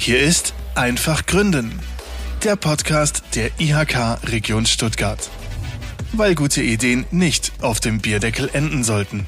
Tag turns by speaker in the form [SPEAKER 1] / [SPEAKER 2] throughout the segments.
[SPEAKER 1] Hier ist Einfach Gründen, der Podcast der IHK Region Stuttgart. Weil gute Ideen nicht auf dem Bierdeckel enden sollten.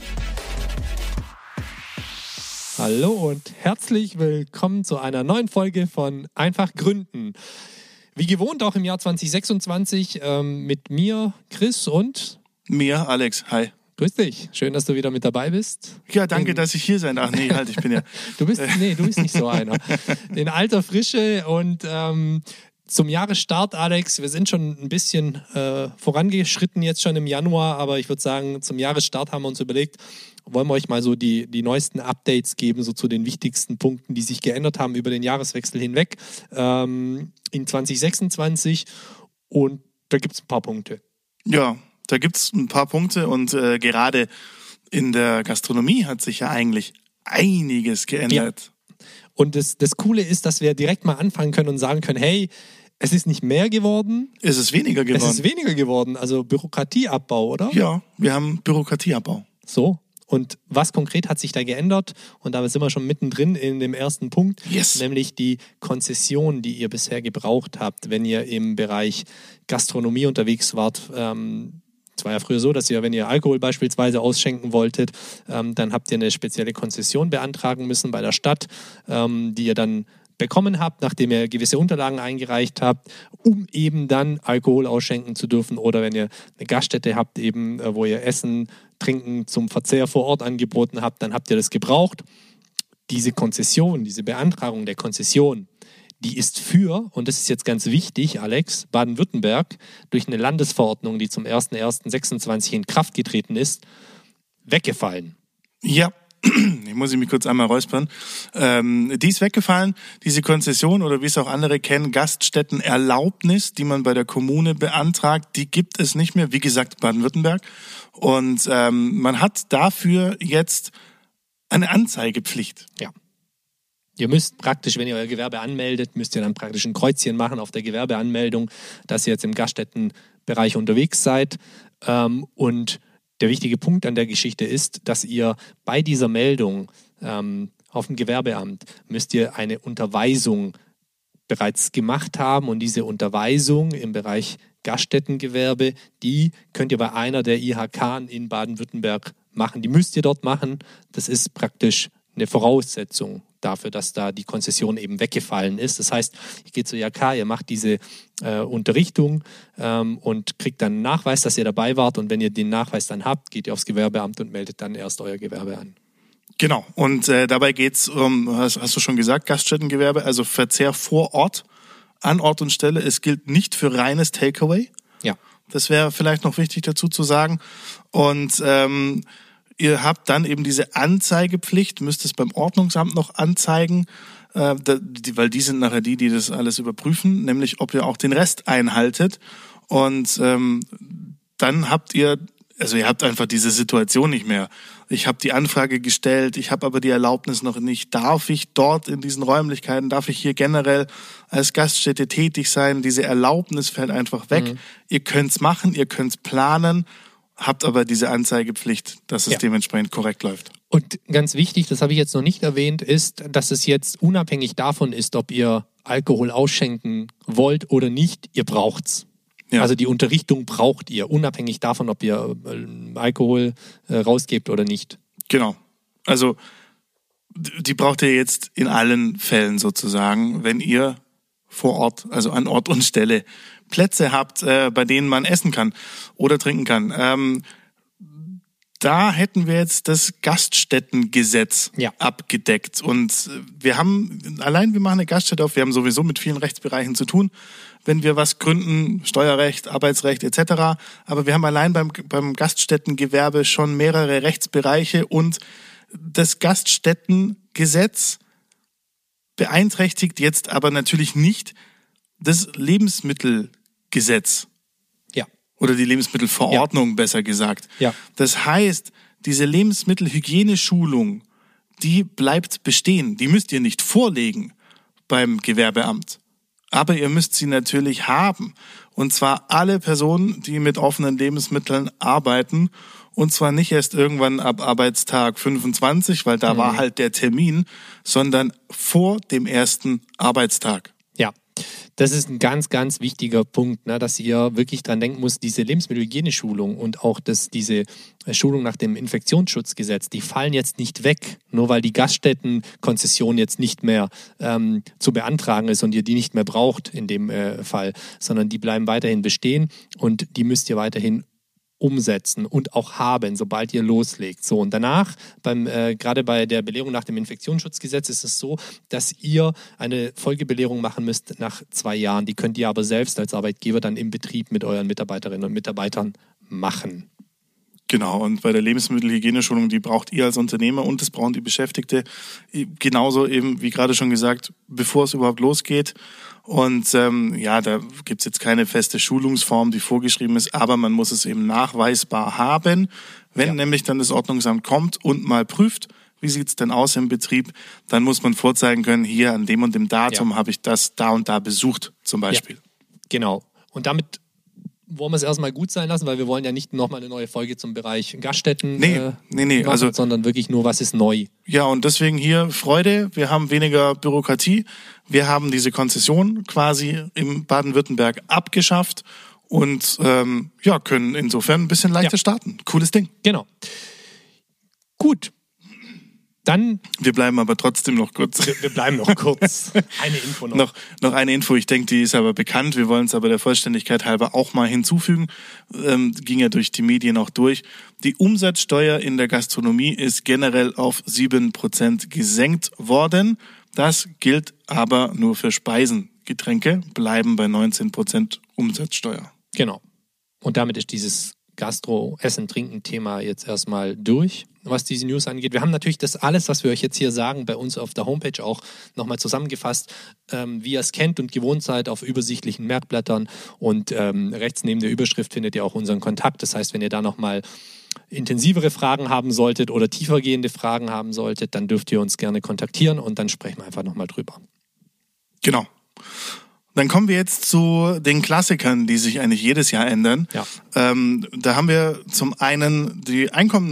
[SPEAKER 2] Hallo und herzlich willkommen zu einer neuen Folge von Einfach Gründen. Wie gewohnt auch im Jahr 2026 mit mir, Chris, und
[SPEAKER 3] mir, Alex. Hi.
[SPEAKER 2] Grüß dich. Schön, dass du wieder mit dabei bist.
[SPEAKER 3] Ja, danke, dass ich hier sein darf. Ach nee, halt, ich bin ja...
[SPEAKER 2] Du bist nicht so einer. In alter Frische und zum Jahresstart, Alex, wir sind schon ein bisschen vorangeschritten jetzt schon im Januar, aber ich würde sagen, zum Jahresstart haben wir uns überlegt, wollen wir euch mal so die neuesten Updates geben, so zu den wichtigsten Punkten, die sich geändert haben über den Jahreswechsel hinweg in 2026, und da gibt es ein paar Punkte.
[SPEAKER 3] Ja, da gibt es ein paar Punkte und gerade in der Gastronomie hat sich ja eigentlich einiges geändert.
[SPEAKER 2] Ja. Und das Coole ist, dass wir direkt mal anfangen können und sagen können, hey, es ist nicht mehr geworden.
[SPEAKER 3] Es ist weniger geworden.
[SPEAKER 2] Es ist weniger geworden, also Bürokratieabbau, oder?
[SPEAKER 3] Ja, wir haben Bürokratieabbau.
[SPEAKER 2] So. Und was konkret hat sich da geändert? Und da sind wir schon mittendrin in dem ersten Punkt, nämlich die Konzession, die ihr bisher gebraucht habt, wenn ihr im Bereich Gastronomie unterwegs wart. Es war ja früher so, dass ihr, wenn ihr Alkohol beispielsweise ausschenken wolltet, dann habt ihr eine spezielle Konzession beantragen müssen bei der Stadt, die ihr dann bekommen habt, nachdem ihr gewisse Unterlagen eingereicht habt, um eben dann Alkohol ausschenken zu dürfen. Oder wenn ihr eine Gaststätte habt, eben, wo ihr Essen, Trinken zum Verzehr vor Ort angeboten habt, dann habt ihr das gebraucht. Diese Konzession, diese Beantragung der Konzession, die ist und das ist jetzt ganz wichtig, Alex, Baden-Württemberg durch eine Landesverordnung, die zum 01.01.26 in Kraft getreten ist, weggefallen.
[SPEAKER 3] Ja. Ich muss mich kurz einmal räuspern. Die ist weggefallen, diese Konzession, oder wie es auch andere kennen, Gaststättenerlaubnis, die man bei der Kommune beantragt, die gibt es nicht mehr, wie gesagt, Baden-Württemberg. Und man hat dafür jetzt eine Anzeigepflicht.
[SPEAKER 2] Ja. Ihr müsst praktisch, wenn ihr euer Gewerbe anmeldet, müsst ihr dann praktisch ein Kreuzchen machen auf der Gewerbeanmeldung, dass ihr jetzt im Gaststättenbereich unterwegs seid. Und der wichtige Punkt an der Geschichte ist, dass ihr bei dieser Meldung auf dem Gewerbeamt müsst ihr eine Unterweisung bereits gemacht haben, und diese Unterweisung im Bereich Gaststättengewerbe, die könnt ihr bei einer der IHK in Baden-Württemberg machen. Die müsst ihr dort machen. Das ist praktisch eine Voraussetzung dafür, dass da die Konzession eben weggefallen ist. Das heißt, ihr geht zur IHK, ihr macht diese Unterrichtung und kriegt dann einen Nachweis, dass ihr dabei wart, und wenn ihr den Nachweis dann habt, geht ihr aufs Gewerbeamt und meldet dann erst euer Gewerbe an.
[SPEAKER 3] Genau, und dabei geht es um, hast du schon gesagt, Gaststättengewerbe, also Verzehr vor Ort, an Ort und Stelle. Es gilt nicht für reines Takeaway.
[SPEAKER 2] Ja. Das
[SPEAKER 3] wäre vielleicht noch wichtig dazu zu sagen. Und ihr habt dann eben diese Anzeigepflicht, müsst es beim Ordnungsamt noch anzeigen, weil die sind nachher die das alles überprüfen, nämlich ob ihr auch den Rest einhaltet. Und dann habt ihr einfach diese Situation nicht mehr. Ich habe die Anfrage gestellt, ich habe aber die Erlaubnis noch nicht. Darf ich dort in diesen Räumlichkeiten, darf ich hier generell als Gaststätte tätig sein? Diese Erlaubnis fällt einfach weg. Mhm. Ihr könnt's machen, ihr könnt's planen, habt aber diese Anzeigepflicht, dass es dementsprechend korrekt läuft.
[SPEAKER 2] Und ganz wichtig, das habe ich jetzt noch nicht erwähnt, ist, dass es jetzt unabhängig davon ist, ob ihr Alkohol ausschenken wollt oder nicht, ihr braucht's. Ja. Also die Unterrichtung braucht ihr, unabhängig davon, ob ihr Alkohol rausgebt oder nicht.
[SPEAKER 3] Genau. Also die braucht ihr jetzt in allen Fällen sozusagen, wenn ihr vor Ort, also an Ort und Stelle, Plätze habt, bei denen man essen kann oder trinken kann. Da hätten wir jetzt das Gaststättengesetz abgedeckt. Und wir machen eine Gaststätte auf, wir haben sowieso mit vielen Rechtsbereichen zu tun, wenn wir was gründen, Steuerrecht, Arbeitsrecht etc. Aber wir haben allein beim Gaststättengewerbe schon mehrere Rechtsbereiche, und das Gaststättengesetz beeinträchtigt jetzt aber natürlich nicht das Lebensmittelgesetz.
[SPEAKER 2] Ja.
[SPEAKER 3] Oder die Lebensmittelverordnung, besser gesagt.
[SPEAKER 2] Ja.
[SPEAKER 3] Das heißt, diese Lebensmittelhygieneschulung, die bleibt bestehen. Die müsst ihr nicht vorlegen beim Gewerbeamt. Aber ihr müsst sie natürlich haben. Und zwar alle Personen, die mit offenen Lebensmitteln arbeiten. Und zwar nicht erst irgendwann ab Arbeitstag 25, weil da war halt der Termin, sondern vor dem ersten Arbeitstag.
[SPEAKER 2] Ja, das ist ein ganz, ganz wichtiger Punkt, ne, dass ihr wirklich dran denken müsst, diese Lebensmittelhygieneschulung und auch diese Schulung nach dem Infektionsschutzgesetz, die fallen jetzt nicht weg, nur weil die Gaststättenkonzession jetzt nicht mehr zu beantragen ist und ihr die nicht mehr braucht in dem Fall, sondern die bleiben weiterhin bestehen und die müsst ihr weiterhin umsetzen und auch haben, sobald ihr loslegt. So, und danach, gerade bei der Belehrung nach dem Infektionsschutzgesetz ist es so, dass ihr eine Folgebelehrung machen müsst nach 2 Jahren. Die könnt ihr aber selbst als Arbeitgeber dann im Betrieb mit euren Mitarbeiterinnen und Mitarbeitern machen.
[SPEAKER 3] Genau, und bei der Lebensmittelhygieneschulung, die braucht ihr als Unternehmer und das brauchen die Beschäftigte genauso eben, wie gerade schon gesagt, bevor es überhaupt losgeht. Und da gibt's jetzt keine feste Schulungsform, die vorgeschrieben ist, aber man muss es eben nachweisbar haben. Wenn nämlich dann das Ordnungsamt kommt und mal prüft, wie sieht's denn aus im Betrieb, dann muss man vorzeigen können, hier an dem und dem Datum habe ich das da und da besucht zum Beispiel.
[SPEAKER 2] Ja, genau. Und damit wollen wir es erstmal gut sein lassen, weil wir wollen ja nicht nochmal eine neue Folge zum Bereich Gaststätten machen,
[SPEAKER 3] also,
[SPEAKER 2] sondern wirklich nur, was ist neu.
[SPEAKER 3] Ja, und deswegen hier Freude, wir haben weniger Bürokratie, wir haben diese Konzession quasi im Baden-Württemberg abgeschafft und können insofern ein bisschen leichter starten. Cooles Ding.
[SPEAKER 2] Genau. Gut. Dann.
[SPEAKER 3] Wir bleiben aber trotzdem noch kurz.
[SPEAKER 2] Wir bleiben noch kurz. Eine Info noch.
[SPEAKER 3] Noch eine Info, ich denke, die ist aber bekannt. Wir wollen es aber der Vollständigkeit halber auch mal hinzufügen. Ging ja durch die Medien auch durch. Die Umsatzsteuer in der Gastronomie ist generell auf 7% gesenkt worden. Das gilt aber nur für Speisen. Getränke bleiben bei 19% Umsatzsteuer.
[SPEAKER 2] Genau. Und damit ist dieses Gastro-Essen-Trinken-Thema jetzt erstmal durch, was diese News angeht. Wir haben natürlich das alles, was wir euch jetzt hier sagen, bei uns auf der Homepage auch nochmal zusammengefasst, wie ihr es kennt und gewohnt seid, auf übersichtlichen Merkblättern und rechts neben der Überschrift findet ihr auch unseren Kontakt. Das heißt, wenn ihr da nochmal intensivere Fragen haben solltet oder tiefergehende Fragen haben solltet, dann dürft ihr uns gerne kontaktieren und dann sprechen wir einfach nochmal drüber.
[SPEAKER 3] Genau. Dann kommen wir jetzt zu den Klassikern, die sich eigentlich jedes Jahr ändern.
[SPEAKER 2] Ja.
[SPEAKER 3] Da haben wir zum einen den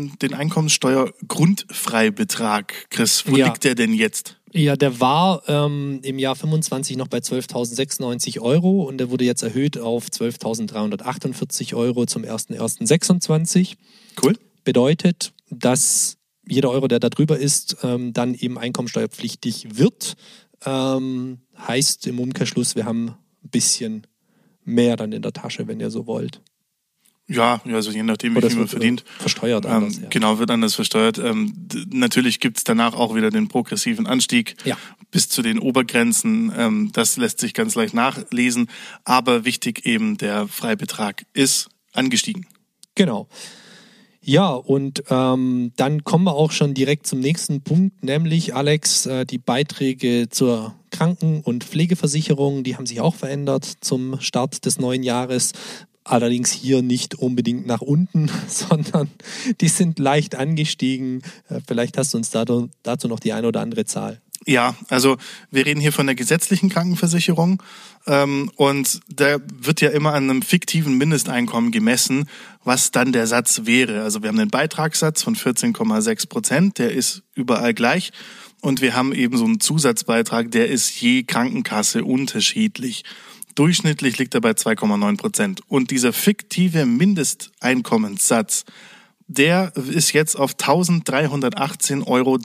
[SPEAKER 3] Einkommenssteuer-Grundfreibetrag. Chris, wo liegt der denn jetzt?
[SPEAKER 2] Ja, der war im Jahr 25 noch bei 12.096 Euro und der wurde jetzt erhöht auf 12.348 Euro zum 01.01.26.
[SPEAKER 3] Cool.
[SPEAKER 2] Bedeutet, dass jeder Euro, der da drüber ist, dann eben einkommensteuerpflichtig wird. Heißt im Umkehrschluss, wir haben ein bisschen mehr dann in der Tasche, wenn ihr so wollt.
[SPEAKER 3] Ja, also je nachdem, wie viel man verdient.
[SPEAKER 2] Versteuert anders.
[SPEAKER 3] Genau, wird anders versteuert. Natürlich gibt's danach auch wieder den progressiven Anstieg bis zu den Obergrenzen. Das lässt sich ganz leicht nachlesen. Aber wichtig eben, der Freibetrag ist angestiegen.
[SPEAKER 2] Genau. Ja, und dann kommen wir auch schon direkt zum nächsten Punkt, nämlich, Alex, die Beiträge zur Kranken- und Pflegeversicherung, die haben sich auch verändert zum Start des neuen Jahres. Allerdings hier nicht unbedingt nach unten, sondern die sind leicht angestiegen. Vielleicht hast du uns dazu noch die eine oder andere Zahl.
[SPEAKER 3] Ja, also wir reden hier von der gesetzlichen Krankenversicherung und da wird ja immer an einem fiktiven Mindesteinkommen gemessen, was dann der Satz wäre. Also wir haben einen Beitragssatz von 14,6%, der ist überall gleich und wir haben eben so einen Zusatzbeitrag, der ist je Krankenkasse unterschiedlich. Durchschnittlich liegt er bei 2,9%. Und dieser fiktive Mindesteinkommenssatz, der ist jetzt auf 1.318,33 Euro.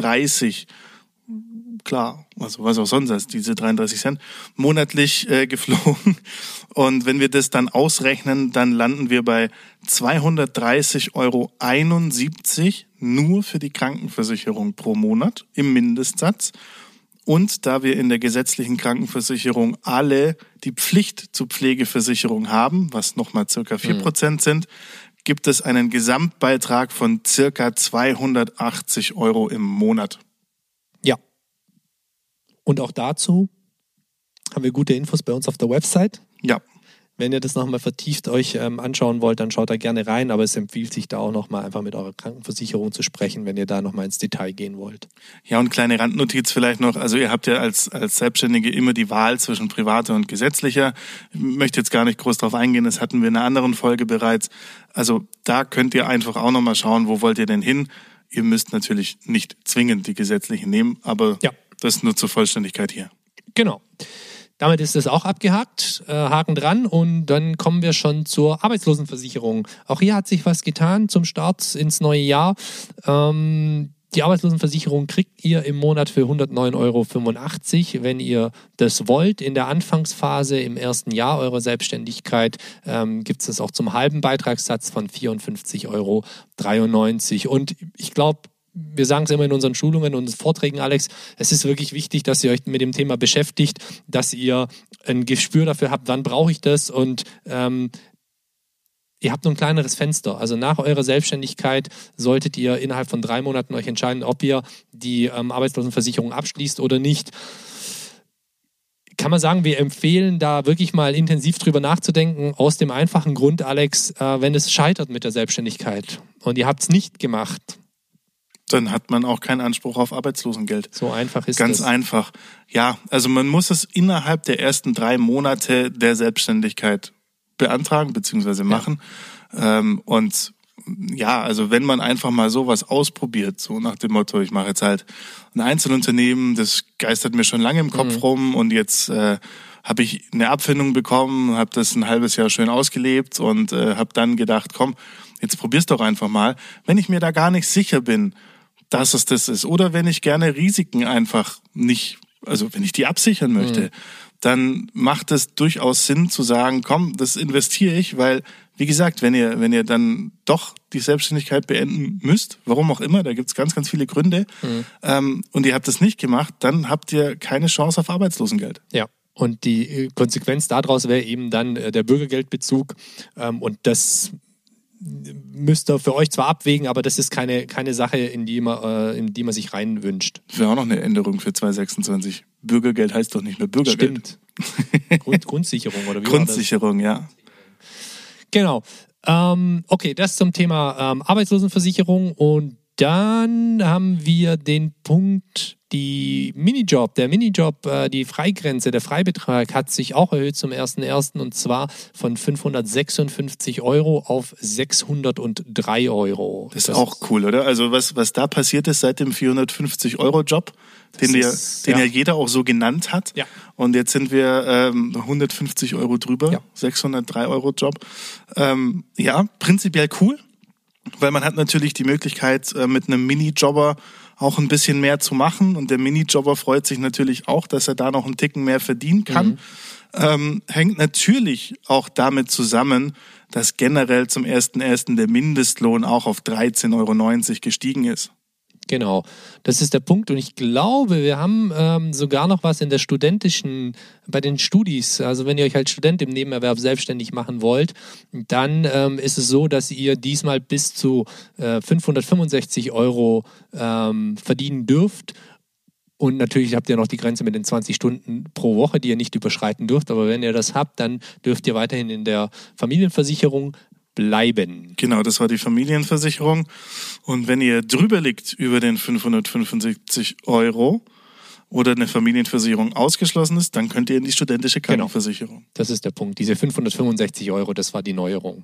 [SPEAKER 3] Klar, also was auch sonst als diese 33 Cent monatlich geflogen. Und wenn wir das dann ausrechnen, dann landen wir bei 230,71 Euro nur für die Krankenversicherung pro Monat im Mindestsatz. Und da wir in der gesetzlichen Krankenversicherung alle die Pflicht zur Pflegeversicherung haben, was nochmal circa 4% sind, gibt es einen Gesamtbeitrag von circa 280 Euro im Monat.
[SPEAKER 2] Ja. Und auch dazu haben wir gute Infos bei uns auf der Website.
[SPEAKER 3] Ja.
[SPEAKER 2] Wenn ihr das nochmal vertieft euch anschauen wollt, dann schaut da gerne rein, aber es empfiehlt sich da auch nochmal einfach mit eurer Krankenversicherung zu sprechen, wenn ihr da nochmal ins Detail gehen wollt.
[SPEAKER 3] Ja, und kleine Randnotiz vielleicht noch, also ihr habt ja als Selbstständige immer die Wahl zwischen privater und gesetzlicher. Ich möchte jetzt gar nicht groß drauf eingehen, das hatten wir in einer anderen Folge bereits. Also da könnt ihr einfach auch nochmal schauen, wo wollt ihr denn hin? Ihr müsst natürlich nicht zwingend die gesetzlichen nehmen, aber das nur zur Vollständigkeit hier.
[SPEAKER 2] Genau. Damit ist das auch abgehakt, Haken dran, und dann kommen wir schon zur Arbeitslosenversicherung. Auch hier hat sich was getan zum Start ins neue Jahr. Die Arbeitslosenversicherung kriegt ihr im Monat für 109,85 €, wenn ihr das wollt. In der Anfangsphase im ersten Jahr eurer Selbstständigkeit gibt es das auch zum halben Beitragssatz von 54,93 €. Und ich glaube, wir sagen es immer in unseren Schulungen und Vorträgen, Alex, es ist wirklich wichtig, dass ihr euch mit dem Thema beschäftigt, dass ihr ein Gespür dafür habt, wann brauche ich das, und ihr habt nur ein kleineres Fenster. Also nach eurer Selbstständigkeit solltet ihr innerhalb von 3 Monaten euch entscheiden, ob ihr die Arbeitslosenversicherung abschließt oder nicht. Kann man sagen, wir empfehlen da wirklich mal intensiv drüber nachzudenken, aus dem einfachen Grund, Alex, wenn es scheitert mit der Selbstständigkeit und ihr habt es nicht gemacht,
[SPEAKER 3] dann hat man auch keinen Anspruch auf Arbeitslosengeld.
[SPEAKER 2] So einfach ist es.
[SPEAKER 3] Ganz einfach. Ja, also man muss es innerhalb der ersten 3 Monate der Selbstständigkeit beantragen bzw. machen. Ja. Und ja, also wenn man einfach mal sowas ausprobiert, so nach dem Motto, ich mache jetzt halt ein Einzelunternehmen, das geistert mir schon lange im Kopf rum, und jetzt habe ich eine Abfindung bekommen, habe das ein halbes Jahr schön ausgelebt und habe dann gedacht, komm, jetzt probier's doch einfach mal. Wenn ich mir da gar nicht sicher bin, dass es das ist, oder wenn ich gerne Risiken einfach nicht, also wenn ich die absichern möchte, dann macht es durchaus Sinn zu sagen, komm, das investiere ich, weil, wie gesagt, wenn ihr dann doch die Selbstständigkeit beenden müsst, warum auch immer, da gibt's ganz, ganz viele Gründe, und ihr habt das nicht gemacht, dann habt ihr keine Chance auf Arbeitslosengeld.
[SPEAKER 2] Ja. Und die Konsequenz daraus wäre eben dann der Bürgergeldbezug, und das müsst ihr für euch zwar abwägen, aber das ist keine Sache, in die man sich rein wünscht.
[SPEAKER 3] Das wäre auch noch eine Änderung für 2026. Bürgergeld heißt doch nicht mehr Bürgergeld.
[SPEAKER 2] Stimmt. Grundsicherung oder wie?
[SPEAKER 3] Grundsicherung, ja.
[SPEAKER 2] Genau. Okay, das zum Thema Arbeitslosenversicherung, und dann haben wir den Punkt, der Minijob, die Freigrenze, der Freibetrag hat sich auch erhöht zum 1.1. und zwar von 556 € auf 603 €.
[SPEAKER 3] Das ist auch cool, oder? Also was da passiert ist seit dem 450-Euro-Job, den ja jeder auch so genannt hat. Ja. Und jetzt sind wir 150 € drüber, 603-Euro-Job. Ja, prinzipiell cool, weil man hat natürlich die Möglichkeit, mit einem Minijobber auch ein bisschen mehr zu machen, und der Minijobber freut sich natürlich auch, dass er da noch einen Ticken mehr verdienen kann. Hängt natürlich auch damit zusammen, dass generell zum 1.1. der Mindestlohn auch auf 13,90 € gestiegen ist.
[SPEAKER 2] Genau, das ist der Punkt, und ich glaube, wir haben sogar noch was in der bei den Studis, also wenn ihr euch als Student im Nebenerwerb selbstständig machen wollt, dann ist es so, dass ihr diesmal bis zu 565 € verdienen dürft. Und natürlich habt ihr noch die Grenze mit den 20 Stunden pro Woche, die ihr nicht überschreiten dürft, aber wenn ihr das habt, dann dürft ihr weiterhin in der Familienversicherung bleiben.
[SPEAKER 3] Genau, das war die Familienversicherung. Und wenn ihr drüber liegt über den 575 € oder eine Familienversicherung ausgeschlossen ist, dann könnt ihr in die studentische Krankenversicherung.
[SPEAKER 2] Genau. Das ist der Punkt. Diese 565 €, das war die Neuerung.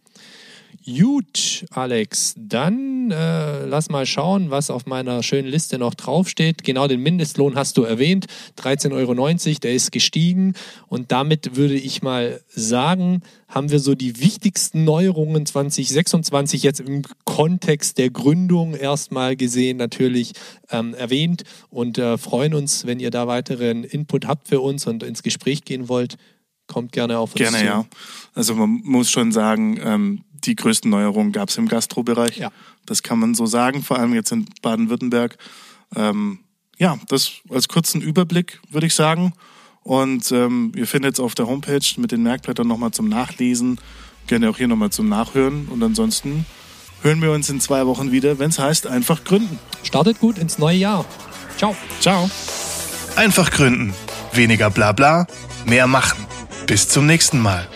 [SPEAKER 2] Gut, Alex, dann lass mal schauen, was auf meiner schönen Liste noch draufsteht. Genau, den Mindestlohn hast du erwähnt, 13,90 €, der ist gestiegen, und damit würde ich mal sagen, haben wir so die wichtigsten Neuerungen 2026 jetzt im Kontext der Gründung erstmal gesehen natürlich erwähnt, und freuen uns, wenn ihr da weiteren Input habt für uns und ins Gespräch gehen wollt. Kommt gerne auf uns zu.
[SPEAKER 3] Gerne, ja. Also man muss schon sagen, die größten Neuerungen gab es im Gastrobereich. Ja. Das kann man so sagen, vor allem jetzt in Baden-Württemberg. Ja, das als kurzen Überblick, würde ich sagen. Und ihr findet es auf der Homepage mit den Merkblättern nochmal zum Nachlesen. Gerne auch hier nochmal zum Nachhören. Und ansonsten hören wir uns in 2 Wochen wieder, wenn es heißt, einfach gründen.
[SPEAKER 2] Startet gut ins neue Jahr. Ciao.
[SPEAKER 3] Ciao.
[SPEAKER 1] Einfach gründen. Weniger Blabla, mehr machen. Bis zum nächsten Mal.